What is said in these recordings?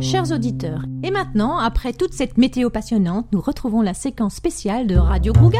chers auditeurs. Et maintenant, après toute cette météo passionnante, nous retrouvons la séquence spéciale de Radio Grouga.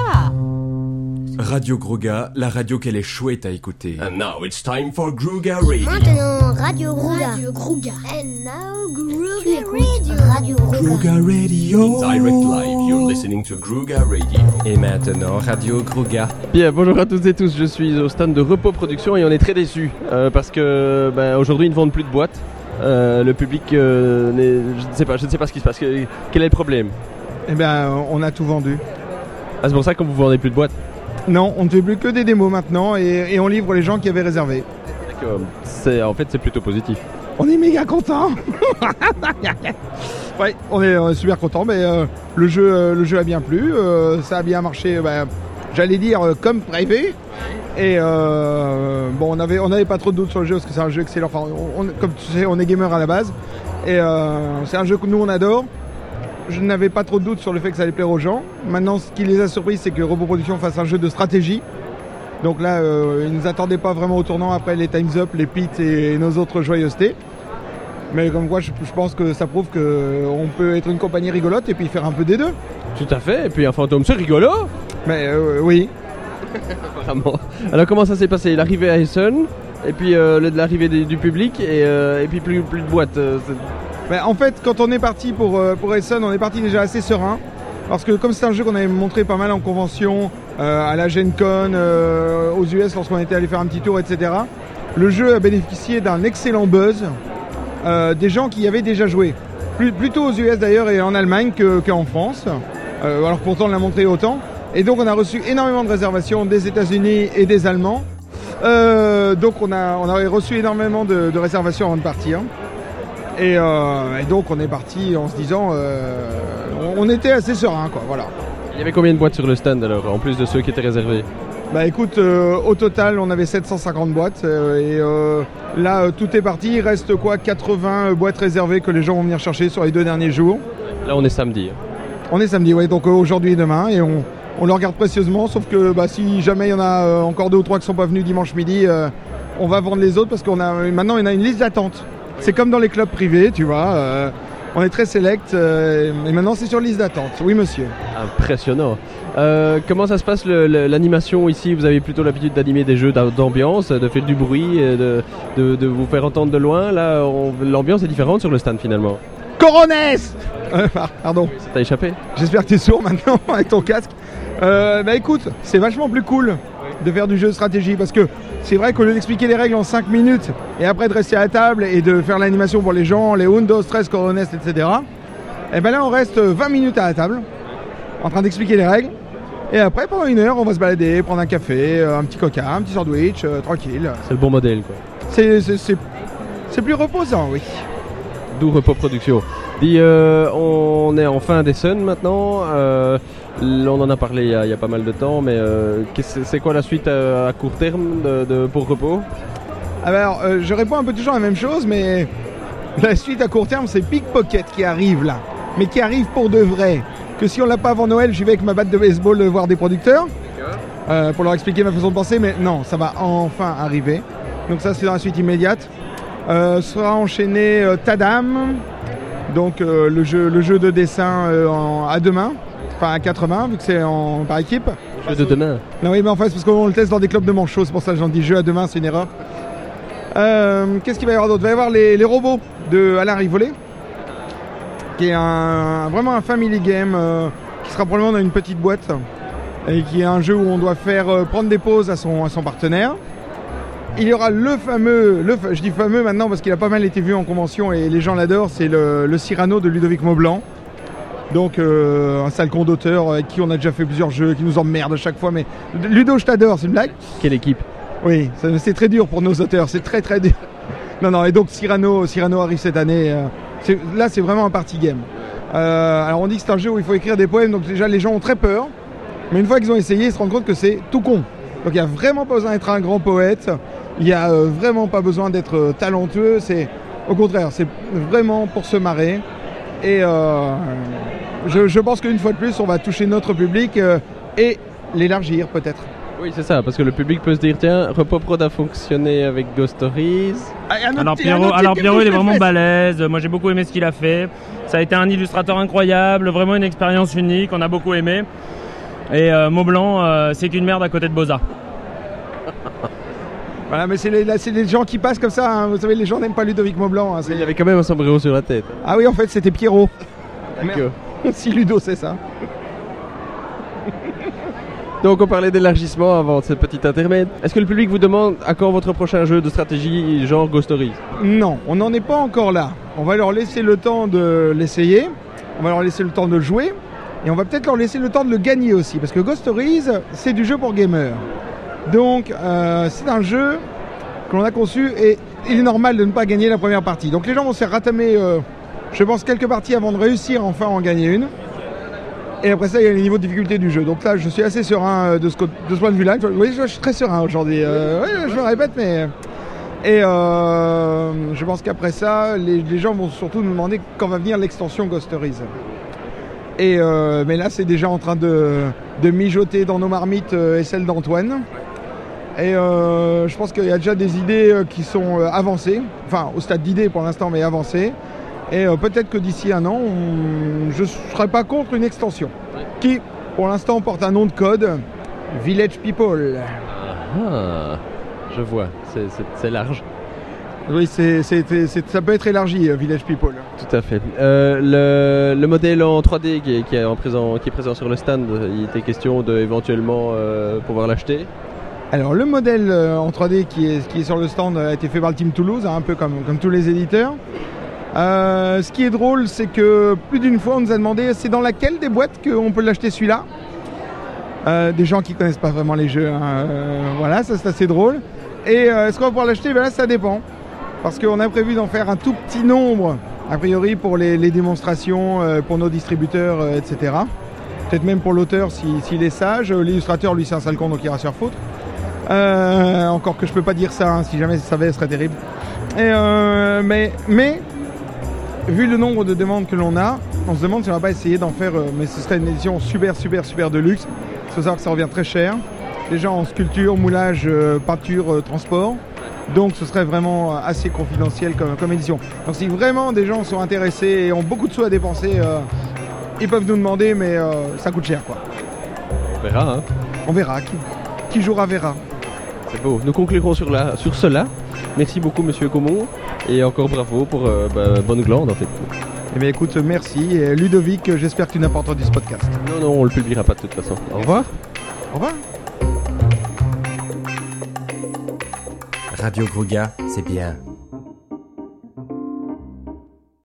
Radio Grouga, la radio qu'elle est chouette à écouter. And now it's time for Grouga Radio. Maintenant, Radio Grouga. Radio Grouga. And now Grouga Radio. Radio Grouga. Grouga Radio. Direct live, you're listening to Grouga Radio. Et maintenant, Radio Grouga. Bien, bonjour à toutes et tous, je suis au stand de Repos Production et on est très déçus parce que aujourd'hui ils ne vendent plus de boîtes. Le public, je ne sais pas ce qui se passe. Quel est le problème? Eh bien, on a tout vendu. Ah, c'est pour ça que vous ne vendez plus de boîtes? Non, on ne fait plus que des démos maintenant et on livre les gens qui avaient réservé. D'accord, en fait c'est plutôt positif. On est méga contents. Ouais, on est super contents, mais le jeu a bien plu, ça a bien marché, j'allais dire comme prévu. Et bon, on avait pas trop de doutes sur le jeu parce que c'est un jeu excellent. Enfin, comme tu sais, on est gamer à la base et c'est un jeu que nous on adore. Je n'avais pas trop de doutes sur le fait que ça allait plaire aux gens. Maintenant, ce qui les a surpris, c'est que Repos Production fasse un jeu de stratégie. Donc là, ils ne nous attendaient pas vraiment au tournant après les Time's Up, les Pits et nos autres joyeusetés. Mais comme quoi, je pense que ça prouve qu'on peut être une compagnie rigolote et puis faire un peu des deux. Tout à fait, et puis un fantôme, c'est rigolo. Mais oui. Vraiment. Alors comment ça s'est passé? L'arrivée à Essen, et puis l'arrivée du public, et puis plus de boîtes. En fait, quand on est parti pour Essen, on est parti déjà assez serein. Parce que comme c'est un jeu qu'on avait montré pas mal en convention, à la Gen Con, aux US lorsqu'on était allé faire un petit tour, etc. Le jeu a bénéficié d'un excellent buzz des gens qui y avaient déjà joué. Plutôt aux US d'ailleurs et en Allemagne qu'en France. Alors pourtant on l'a montré autant. Et donc on a reçu énormément de réservations des États-Unis et des Allemands. Donc on avait reçu énormément de réservations avant de partir. Et donc on est parti en se disant, on était assez serein, quoi, voilà. Il y avait combien de boîtes sur le stand alors, en plus de ceux qui étaient réservés? Écoute, au total on avait 750 boîtes et là tout est parti, il reste 80 boîtes réservées que les gens vont venir chercher sur les 2 derniers jours. Là on est samedi. On est samedi, oui, donc aujourd'hui et demain, et on le regarde précieusement, sauf que si jamais il y en a encore 2 ou 3 qui ne sont pas venus dimanche midi, on va vendre les autres parce maintenant on a une liste d'attente. C'est comme dans les clubs privés, tu vois, on est très select et maintenant c'est sur liste d'attente. Oui monsieur. Impressionnant. Comment ça se passe l'animation ici? Vous avez plutôt l'habitude d'animer des jeux d'ambiance, de faire du bruit, de vous faire entendre de loin. Là, l'ambiance est différente sur le stand finalement. Coronès pardon. Ça t'a échappé? J'espère que tu es sourd maintenant avec ton casque. Écoute, c'est vachement plus cool de faire du jeu de stratégie parce que c'est vrai qu'au lieu d'expliquer les règles en 5 minutes et après de rester à la table et de faire l'animation pour les gens, les Undos, 13, Coronest, etc. Là on reste 20 minutes à la table en train d'expliquer les règles et après pendant 1 heure on va se balader, prendre un café, un petit coca, un petit sandwich, tranquille. C'est le bon modèle quoi. C'est plus reposant, oui. D'où Repos Production. On est en fin d'Essen maintenant. On en a parlé il y a pas mal de temps, mais c'est quoi la suite à court terme pour Repos? Alors, je réponds un peu toujours la même chose, mais la suite à court terme, c'est Pickpocket qui arrive là. Mais qui arrive pour de vrai. Que si on l'a pas avant Noël, j'y vais avec ma batte de baseball voir des producteurs pour leur expliquer ma façon de penser, mais non, ça va enfin arriver. Donc ça, c'est dans la suite immédiate. Sera enchaîné Tadam, donc le jeu de dessin à 2 mains, enfin à 4 mains, vu que c'est par équipe. Jeu de 2 mains. Non, oui, mais en fait, c'est parce qu'on le teste dans des clubs de manchots, c'est pour ça que j'en dis jeu à 2 mains, c'est une erreur. Qu'est-ce qu'il va y avoir d'autre? Il va y avoir les robots de Alain Rivollet, qui est vraiment un family game, qui sera probablement dans une petite boîte, et qui est un jeu où on doit faire prendre des pauses à son partenaire. Il y aura je dis fameux maintenant parce qu'il a pas mal été vu en convention et les gens l'adorent, c'est le Cyrano de Ludovic Maublanc. Donc un sale con d'auteur avec qui on a déjà fait plusieurs jeux, qui nous emmerde à chaque fois. Mais Ludo, je t'adore, c'est une blague? Quelle équipe? Oui, c'est très dur pour nos auteurs, c'est très très dur. Non, et donc Cyrano arrive cette année. Là, c'est vraiment un party game. Alors on dit que c'est un jeu où il faut écrire des poèmes, donc déjà les gens ont très peur. Mais une fois qu'ils ont essayé, ils se rendent compte que c'est tout con. Donc il n'y a vraiment pas besoin d'être un grand poète. Il n'y a vraiment pas besoin d'être talentueux, au contraire, c'est vraiment pour se marrer. Et je pense qu'une fois de plus, on va toucher notre public et l'élargir peut-être. Oui, c'est ça, parce que le public peut se dire, tiens, Repoprod a fonctionné avec Ghost Stories. Alors Pierrot, il est vraiment balèze. Moi, j'ai beaucoup aimé ce qu'il a fait. Ça a été un illustrateur incroyable, vraiment une expérience unique. On a beaucoup aimé. Et Maublanc, c'est qu'une merde à côté de Boza. Voilà, mais c'est les gens qui passent comme ça. Hein. Vous savez, les gens n'aiment pas Ludovic Maublanc. Hein. Il avait quand même un sombrero sur la tête. Ah oui, en fait, c'était Pierrot. D'accord. Si Ludo, c'est ça. Donc on parlait d'élargissement avant ce petit intermède. Est-ce que le public vous demande à quand votre prochain jeu de stratégie genre Ghost Stories? Non, on n'en est pas encore là. On va leur laisser le temps de l'essayer, on va leur laisser le temps de le jouer, et on va peut-être leur laisser le temps de le gagner aussi, parce que Ghost Stories, c'est du jeu pour gamers. Donc c'est un jeu que l'on a conçu, et il est normal de ne pas gagner la première partie. Donc les gens vont se faire ratamer, je pense, quelques parties avant de réussir enfin à en gagner une. Et après ça, il y a les niveaux de difficulté du jeu. Donc là, je suis assez serein de ce point de vue-là. Oui, je suis très serein aujourd'hui. Oui, je me répète, mais... Et je pense qu'après ça, les gens vont surtout nous demander quand va venir l'extension Ghost Stories. Et mais là, c'est déjà en train de mijoter dans nos marmites et celles d'Antoine. Et je pense qu'il y a déjà des idées qui sont avancées. Enfin, au stade d'idées pour l'instant, mais avancées. Et peut-être que d'ici un an, je ne serais pas contre une extension qui, pour l'instant, porte un nom de code, Village People. Ah, je vois, c'est large. Oui, ça peut être élargi, Village People. Tout à fait. Le modèle en 3D qui est présent sur le stand, il était question de éventuellement pouvoir l'acheter. Alors le modèle en 3D qui est sur le stand a été fait par le Team Toulouse, hein, un peu comme tous les éditeurs. Ce qui est drôle, c'est que plus d'une fois on nous a demandé c'est dans laquelle des boîtes qu'on peut l'acheter celui-là. Des gens qui connaissent pas vraiment les jeux, hein. Voilà, ça c'est assez drôle. Et est-ce qu'on va pouvoir l'acheter? Ben là ça dépend, parce qu'on a prévu d'en faire un tout petit nombre a priori pour les démonstrations, pour nos distributeurs, etc. Peut-être même pour l'auteur s'il est sage. L'illustrateur, lui, c'est un sale con, donc il ira se faire foutre. Encore que je peux pas dire ça, hein, si jamais ça savait, ce serait terrible. Et mais vu le nombre de demandes que l'on a, on se demande si on va pas essayer d'en faire, mais ce serait une édition super de luxe. Il faut savoir que ça revient très cher. Déjà en sculpture, moulage, peinture, transport. Donc ce serait vraiment assez confidentiel comme édition. Donc si vraiment des gens sont intéressés et ont beaucoup de sous à dépenser, ils peuvent nous demander, mais ça coûte cher, quoi. On verra, hein. On verra. Qui jouera verra. C'est beau. Nous conclurons sur cela. Merci beaucoup, monsieur Comon. Et encore bravo pour bonne glande, en fait. Eh bien, écoute, merci. Et Ludovic, j'espère que tu n'as pas entendu ce podcast. Non, on le publiera pas de toute façon. Au revoir. Au revoir. Radio Gruga, c'est bien.